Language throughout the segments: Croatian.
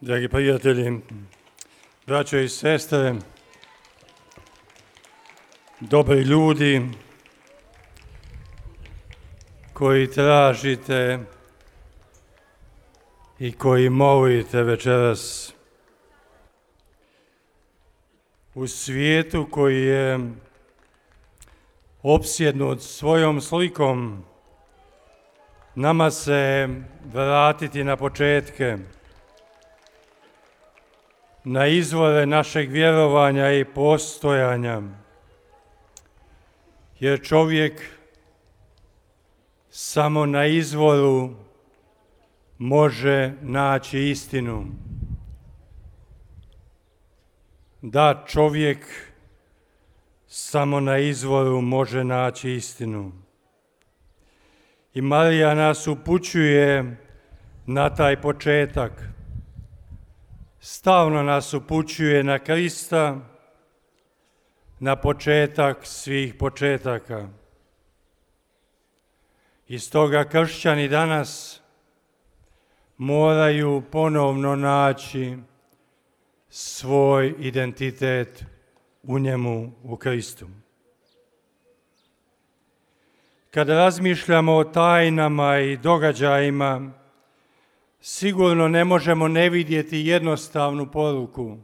Dragi prijatelji, braćo i sestre, dobri ljudi koji tražite i koji molite večeras u svijetu koji je opsjednut svojom slikom, nama se vratiti na početke, na izvore našeg vjerovanja i postojanja, jer čovjek samo na izvoru može naći istinu. Da, čovjek samo na izvoru može naći istinu. I Marija nas upućuje na taj početak. Stalno nas upućuje na Krista, na početak svih početaka. I stoga kršćani danas moraju ponovno naći svoj identitet u njemu, u Kristu. Kada razmišljamo o tajnama i događajima, sigurno ne možemo ne vidjeti jednostavnu poruku.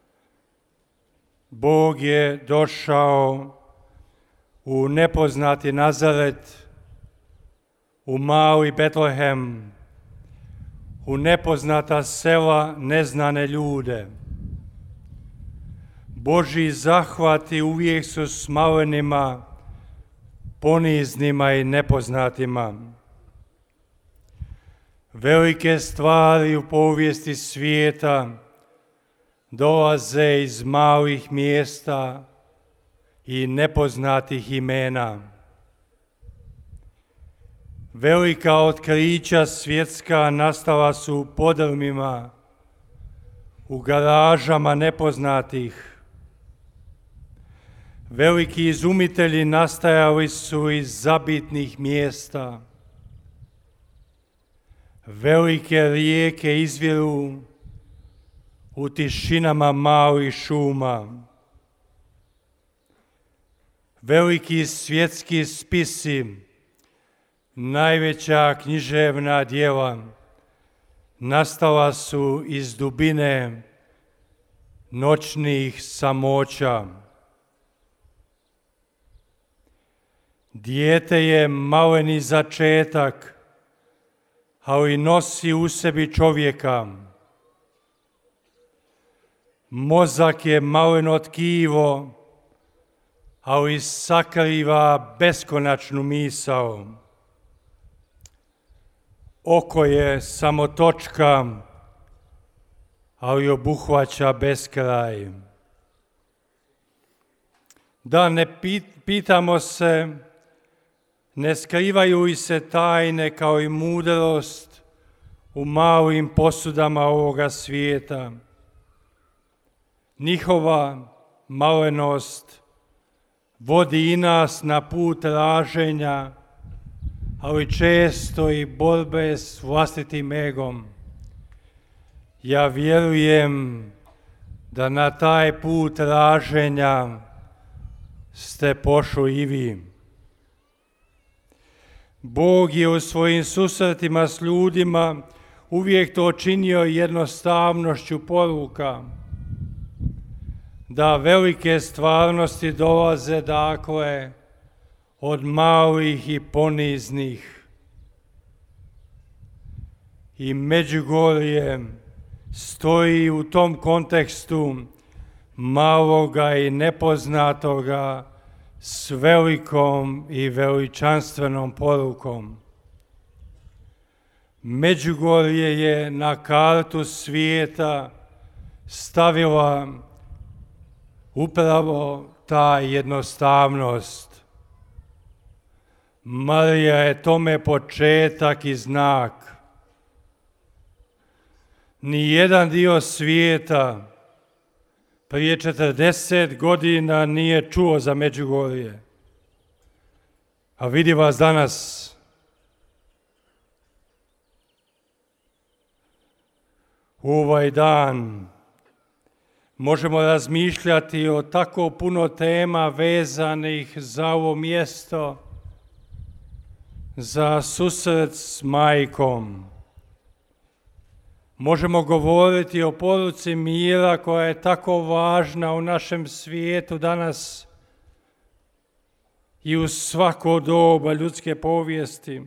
Bog je došao u nepoznati Nazaret, u mali Betlehem, u nepoznata sela, neznane ljude. Božji zahvati uvijek su s malenima, poniznima i nepoznatima. Velike stvari u povijesti svijeta dolaze iz malih mjesta i nepoznatih imena. Velika otkrića svjetska nastala su u podrumima, u garažama nepoznatih. Veliki izumitelji nastajali su iz zabitnih mjesta. Velike rijeke izviru u tišinama malih šuma. Veliki svjetski spisi, najveća književna djela, nastala su iz dubine noćnih samoća. Dijete je maleni začetak, ali nosi u sebi čovjeka. Mozak je maleno tkivo, ali sakriva beskonačnu misao. Oko je samo točka, ali obuhvaća beskraj. Da, ne pitamo se, ne skrivaju li se tajne kao i mudrost u malim posudama ovoga svijeta. Njihova malenost vodi i nas na put traženja, ali često i borbe s vlastitim egom. Ja vjerujem da na taj put traženja ste pošli i vi. Bog je u svojim susretima s ljudima uvijek to činio jednostavnošću poruka. Da velike stvarnosti dolaze, dakle, od malih i poniznih. I Međugorje stoji u tom kontekstu maloga i nepoznatoga s velikom i veličanstvenom porukom. Međugorje je na kartu svijeta stavila upravo ta jednostavnost. Marija je tome početak i znak. Nijedan dio svijeta prije 40 godina nije čuo za Međugorje. A vidi vas danas ovaj dan možemo razmišljati o tako puno tema vezanih za ovo mjesto, za susret s majkom. Možemo govoriti o poruci mira koja je tako važna u našem svijetu danas i u svako doba ljudske povijesti.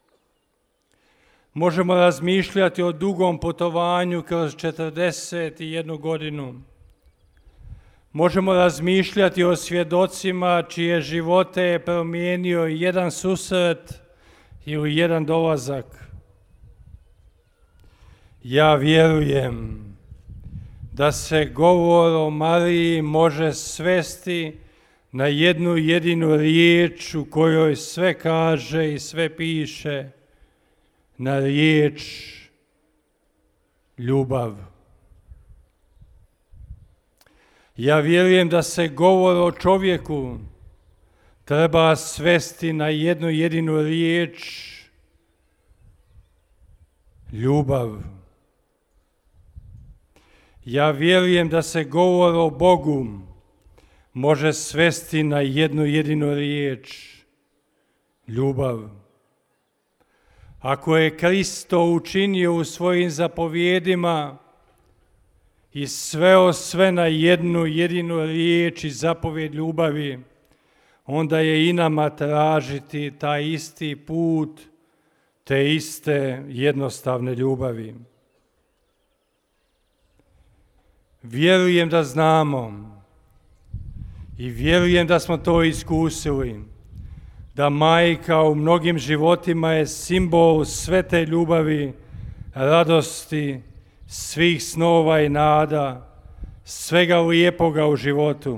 Možemo razmišljati o dugom putovanju kroz 41 godinu. Možemo razmišljati o svjedocima čije živote je promijenio jedan susret ili jedan dolazak. Ja vjerujem da se govor o Mariji može svesti na jednu jedinu riječ u kojoj sve kaže i sve piše, na riječ ljubav. Ja vjerujem da se govor o čovjeku treba svesti na jednu jedinu riječ ljubav. Ja vjerujem da se govor o Bogu može svesti na jednu jedinu riječ ljubav. Ako je Kristo učinio u svojim zapovjedima i sveo sve na jednu jedinu riječ i zapovjed ljubavi, onda je i nama tražiti taj isti put, te iste jednostavne ljubavi. Vjerujem da znamo i vjerujem da smo to iskusili, da majka u mnogim životima je simbol sve te ljubavi, radosti, svih snova i nada, svega lijepoga u životu,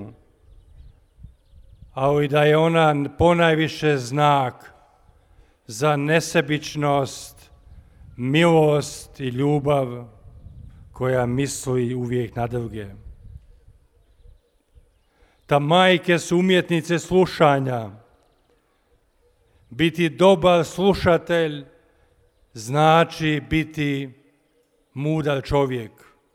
ali da je ona ponajviše znak za nesebičnost, milost i ljubav koja misli uvijek na druge. Ta majke su umjetnice slušanja. Biti dobar slušatelj znači biti mudar čovjek.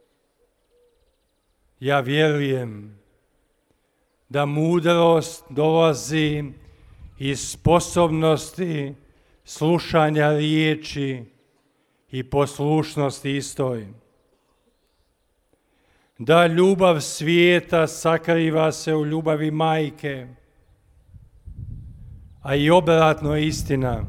Ja vjerujem da mudrost dolazi iz sposobnosti slušanja riječi i poslušnosti istoj. Da ljubav svijeta sakriva se u ljubavi majke, a i obratno je istina.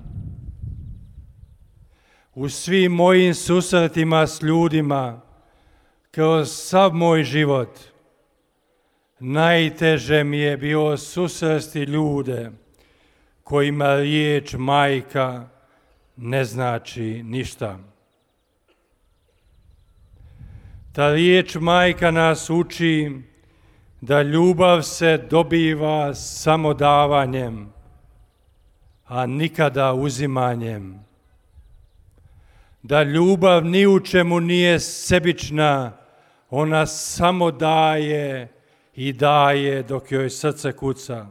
U svim mojim susretima s ljudima, kroz sav moj život, najteže mi je bilo susresti ljude kojima riječ majka ne znači ništa. Ta riječ majka nas uči da ljubav se dobiva samo davanjem, a nikada uzimanjem. Da ljubav ni u čemu nije sebična, ona samo daje i daje dok joj srce kuca.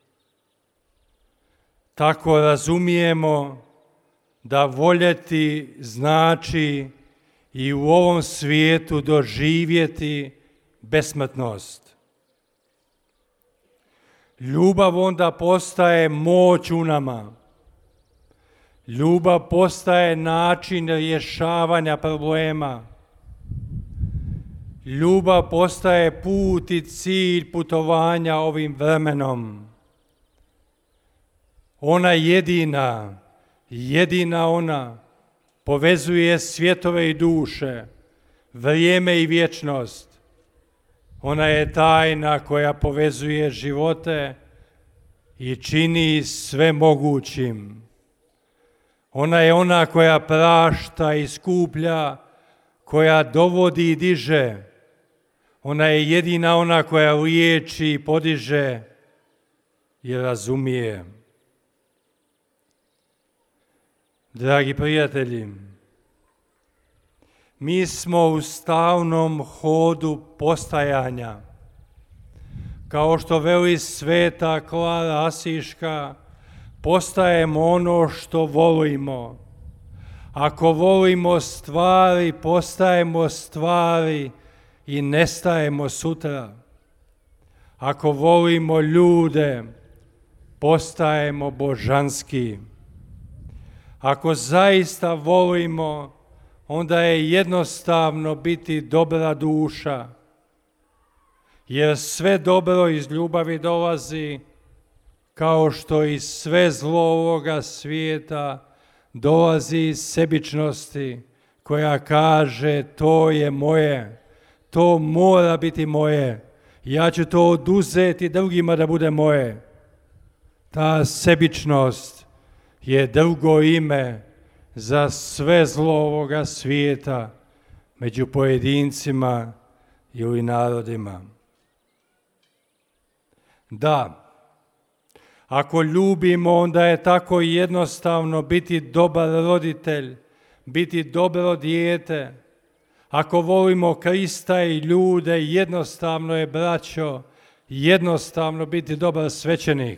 Tako razumijemo da voljeti znači i u ovom svijetu doživjeti besmrtnost. Ljubav onda postaje moć u nama. Ljubav postaje način rješavanja problema. Ljubav postaje put i cilj putovanja ovim vremenom. Ona jedina ona, povezuje svjetove i duše, vrijeme i vječnost. Ona je tajna koja povezuje živote i čini sve mogućim. Ona je ona koja prašta i skuplja, koja dovodi i diže. Ona je jedina ona koja liječi i podiže i razumije. Dragi prijatelji, mi smo u stalnom hodu postajanja. Kao što veli sveta Klara Asiška, postajemo ono što volimo, Ako volimo stvari, postajemo stvari i nestajemo sutra. Ako volimo ljude, postajemo božanski. Ako zaista volimo, onda je jednostavno biti dobra duša, jer sve dobro iz ljubavi dolazi, kao što i sve zlo ovoga svijeta dolazi iz sebičnosti, koja kaže to je moje, to mora biti moje, ja ću to oduzeti drugima da bude moje. Ta sebičnost je drugo ime za sve zlo ovoga svijeta među pojedincima ili narodima. Da, ako ljubimo, onda je tako jednostavno biti dobar roditelj, biti dobro dijete. Ako volimo Krista i ljude, jednostavno je, braćo, jednostavno biti dobar svećenik.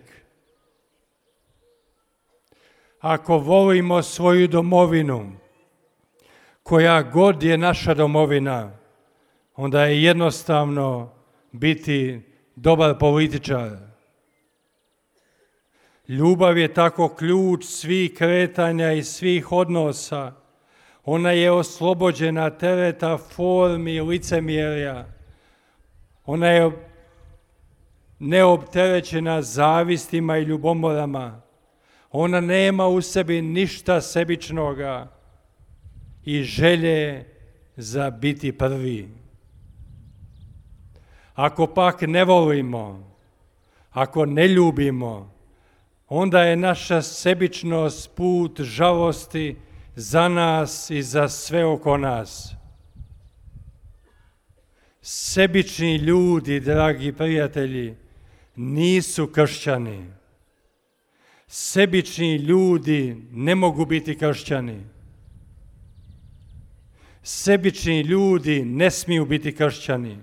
Ako volimo svoju domovinu, koja god je naša domovina, onda je jednostavno biti dobar političar. Ljubav je tako ključ svih kretanja i svih odnosa. Ona je oslobođena tereta formi i licemjerja. Ona je neopterećena zavistima i ljubomorama. Ona nema u sebi ništa sebičnoga i želje za biti prvi. Ako pak ne volimo, ako ne ljubimo, onda je naša sebičnost put žalosti za nas i za sve oko nas. Sebični ljudi, dragi prijatelji, nisu kršćani. Sebični ljudi ne mogu biti kršćani. Sebični ljudi ne smiju biti kršćani.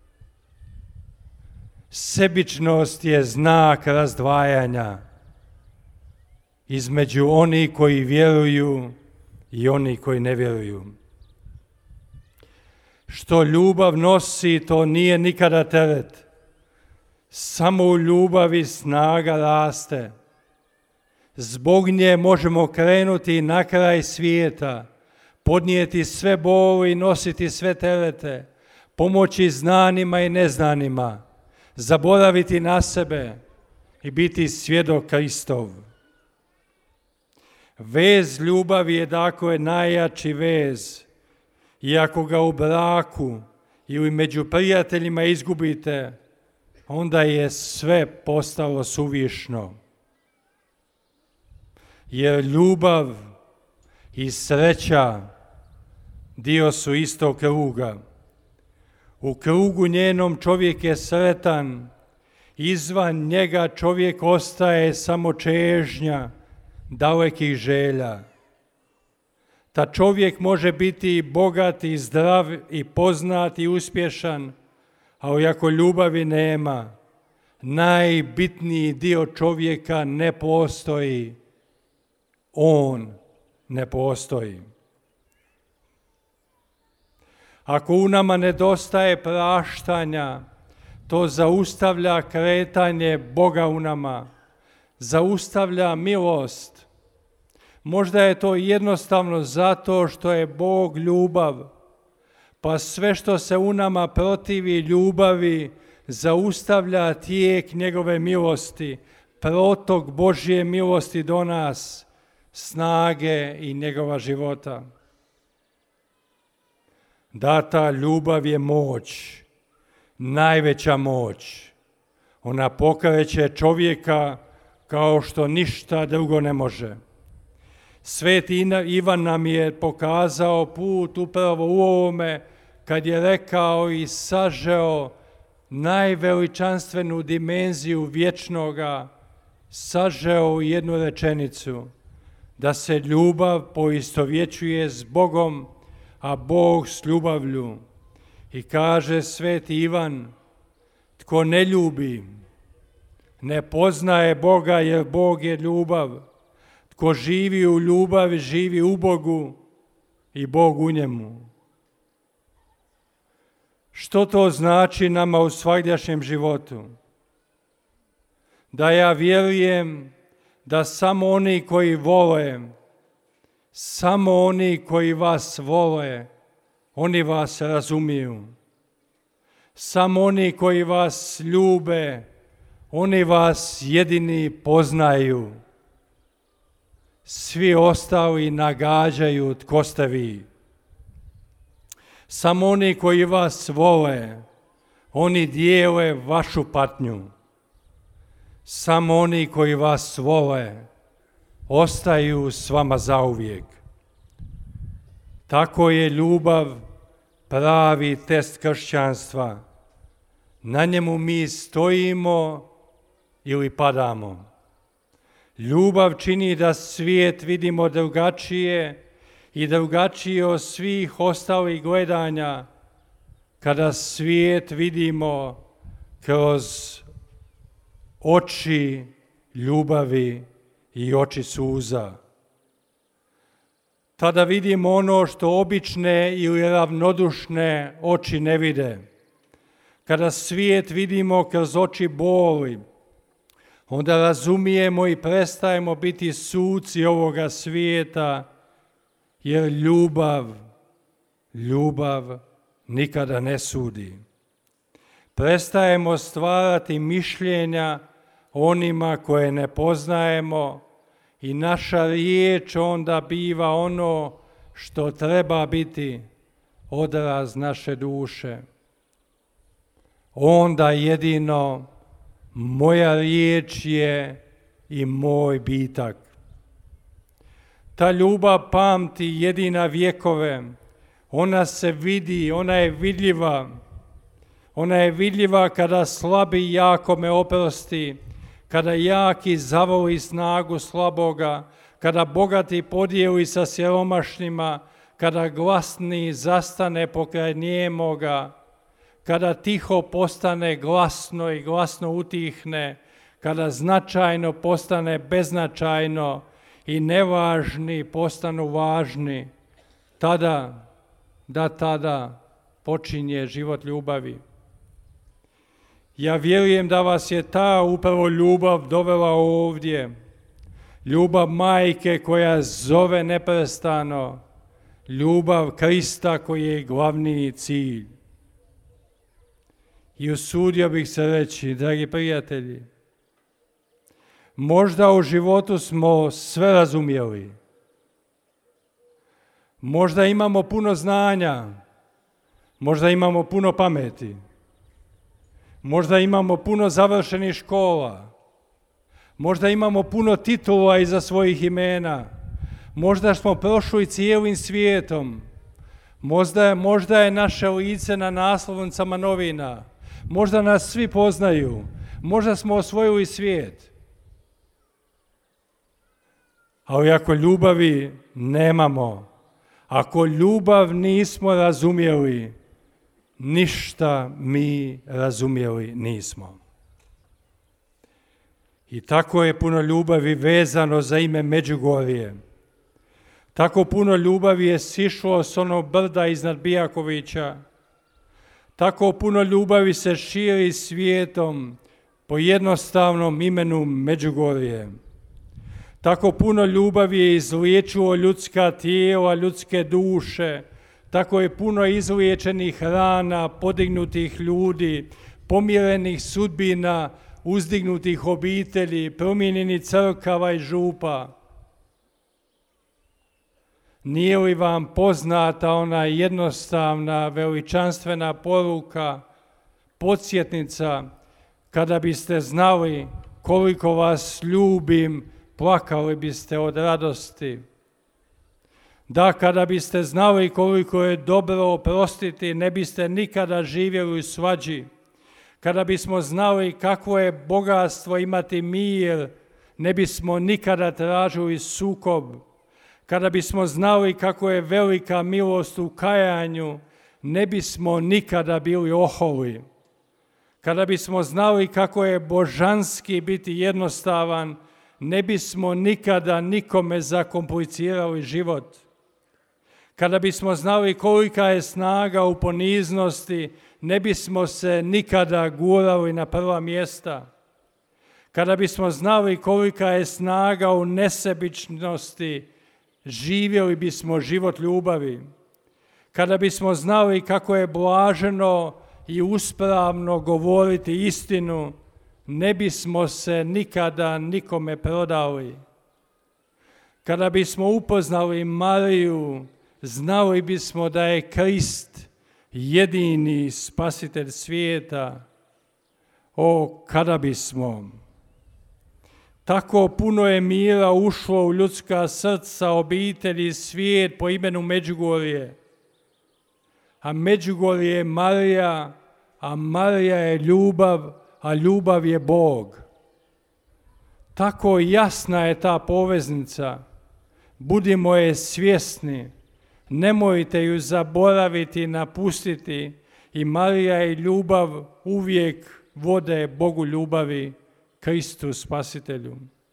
Sebičnost je znak razdvajanja između onih koji vjeruju i onih koji ne vjeruju. Što ljubav nosi, to nije nikada teret. Samo u ljubavi snaga raste. Zbog nje možemo krenuti na kraj svijeta, podnijeti sve boli i nositi sve terete, pomoći znanima i neznanima, zaboraviti na sebe i biti svjedok Kristov. Vez ljubavi je dakle najjači vez. I ako ga u braku ili među prijateljima izgubite, onda je sve postalo suvišno. Jer ljubav i sreća dio su istog kruga. U krugu njenom čovjek je sretan, izvan njega čovjek ostaje samo čežnja dalekih želja. Ta čovjek može biti bogat i zdrav i poznat i uspješan, ali ako ljubavi nema, najbitniji dio čovjeka ne postoji. On ne postoji. Ako u nama nedostaje praštanja, to zaustavlja kretanje Boga u nama, zaustavlja milost. Možda je to jednostavno zato što je Bog ljubav, pa sve što se u nama protivi ljubavi zaustavlja tijek njegove milosti, protok Božje milosti do nas, snage i njegova života. Data ljubav je moć, najveća moć. Ona pokreće čovjeka kao što ništa drugo ne može. Sveti Ivan nam je pokazao put upravo u ovome kad je rekao i sažeo najveličanstvenu dimenziju vječnoga, sažeo u jednu rečenicu, da se ljubav poistovjećuje s Bogom, a Bog s ljubavlju. I kaže sveti Ivan, tko ne ljubi, ne poznaje Boga jer Bog je ljubav. Tko živi u ljubavi, živi u Bogu i Bog u njemu. Što to znači nama u svagdašnjem životu? Da ja vjerujem da samo oni koji vole, samo oni koji vas vole, oni vas razumiju. Samo oni koji vas ljube, oni vas jedini poznaju. Svi ostali nagađaju tko ste vi. Samo oni koji vas vole, oni dijele vašu patnju. Samo oni koji vas vole, ostaju s vama zauvijek. Tako je ljubav pravi test kršćanstva. Na njemu mi stojimo ili padamo. Ljubav čini da svijet vidimo drugačije i drugačije od svih ostalih gledanja, kada svijet vidimo kroz oči ljubavi i oči suza. Tada vidimo ono što obične ili ravnodušne oči ne vide. Kada svijet vidimo kroz oči boli, onda razumijemo i prestajemo biti suci ovoga svijeta, jer ljubav nikada ne sudi. Prestajemo stvarati mišljenja onima koje ne poznajemo i naša riječ onda biva ono što treba biti odraz naše duše. Onda jedino moja riječ je i moj bitak. Ta ljubav pamti jedina vjekove. Ona se vidi, ona je vidljiva. Ona je vidljiva kada slabi jakome oprosti, kada jaki zavoli snagu slaboga, kada bogati podijeli sa siromašnima, kada glasni zastane pokraj nijemoga, kada tiho postane glasno i glasno utihne, kada značajno postane beznačajno i nevažni postanu važni, tada počinje život ljubavi. Ja vjerujem da vas je ta upravo ljubav dovela ovdje. Ljubav majke koja zove neprestano. Ljubav Krista koji je glavni cilj. I usudio bih se reći, dragi prijatelji, možda u životu smo sve razumjeli. Možda imamo puno znanja, možda imamo puno pameti, možda imamo puno završenih škola, možda imamo puno titula iza svojih imena, možda smo prošli cijelim svijetom, možda je naše lice na naslovnicama novina, možda nas svi poznaju, možda smo osvojili svijet. Ali ako ljubavi nemamo, ako ljubav nismo razumjeli, ništa mi razumjeli nismo. I tako je puno ljubavi vezano za ime Međugorje. Tako puno ljubavi je sišlo s onog brda iznad Bijakovića. Tako puno ljubavi se širi svijetom po jednostavnom imenu Međugorje. Tako puno ljubavi je izliječilo ljudska tijela, ljudske duše. Tako je puno izliječenih rana, podignutih ljudi, pomirenih sudbina, uzdignutih obitelji, promijenjenih crkava i župa. Nije li vam poznata ona jednostavna, veličanstvena poruka, podsjetnica, kada biste znali koliko vas ljubim, plakali biste od radosti. Da, kada biste znali koliko je dobro oprostiti, ne biste nikada živjeli u svađi. Kada bismo znali kakvo je bogatstvo imati mir, ne bismo nikada tražili sukob. Kada bismo znali kako je velika milost u kajanju, ne bismo nikada bili oholi. Kada bismo znali kako je božanski biti jednostavan, ne bismo nikada nikome zakomplicirali život. Kada bismo znali kolika je snaga u poniznosti, ne bismo se nikada gurali na prva mjesta. Kada bismo znali kolika je snaga u nesebičnosti, živjeli bismo život ljubavi. Kada bismo znali kako je blaženo i uspravno govoriti istinu, ne bismo se nikada nikome prodali. Kada bismo upoznali Mariju, znali bismo da je Krist jedini spasitelj svijeta. O, kada bismo! Tako puno je mira ušlo u ljudska srca, obitelji, svijet po imenu Međugorje. A Međugorje je Marija, a Marija je ljubav, a ljubav je Bog. Tako jasna je ta poveznica. Budimo je svjesni. Nemojte ju zaboraviti i napustiti. I Marija i ljubav uvijek vode Bogu ljubavi, Kristu Spasitelju.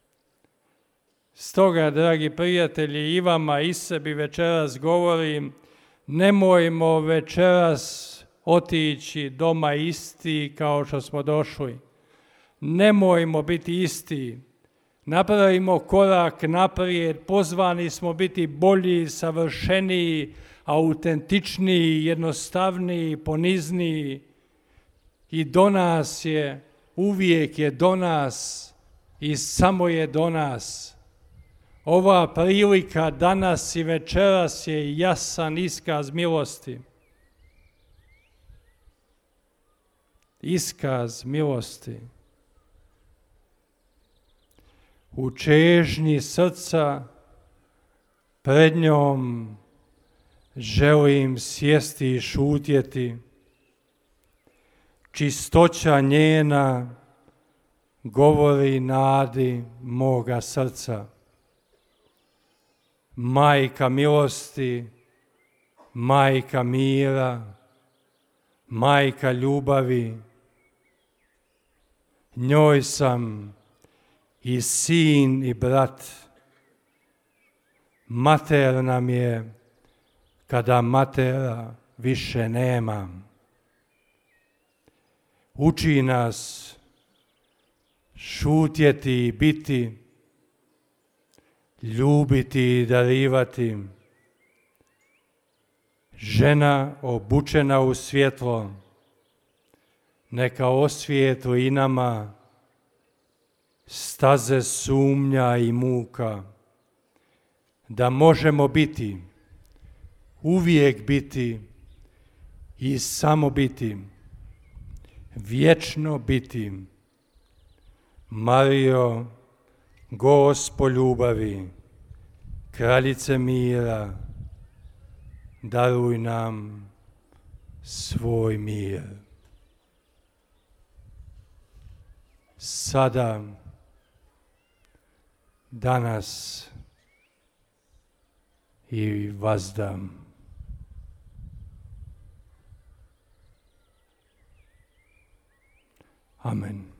Stoga, dragi prijatelji, i vama i sebi večeras govorim, nemojmo večeras otići doma isti kao što smo došli. Nemojmo biti isti. Napravimo korak naprijed, pozvani smo biti bolji, savršeniji, autentičniji, jednostavniji, ponizniji. I do nas je, uvijek je do nas i samo je do nas. Ova prilika danas i večeras je jasan iskaz milosti. Iskaz milosti. U čežnji srca pred njom želim sjesti i šutjeti. Čistoća njena govori nadi moga srca. Majka milosti, majka mira, majka ljubavi. Njoj sam i sin i brat. Mater nam je kada matera više nema. Uči nas šutjeti i biti, ljubiti i darivati. Žena obučena u svjetlo, neka osvijetli i nama staze sumnja i muka, da možemo biti, uvijek biti i samo biti, vječno biti. Marijo, Gospo ljubavi, kraljice mira, daruj nam svoj mir. Sada, danas i vazda. Amen.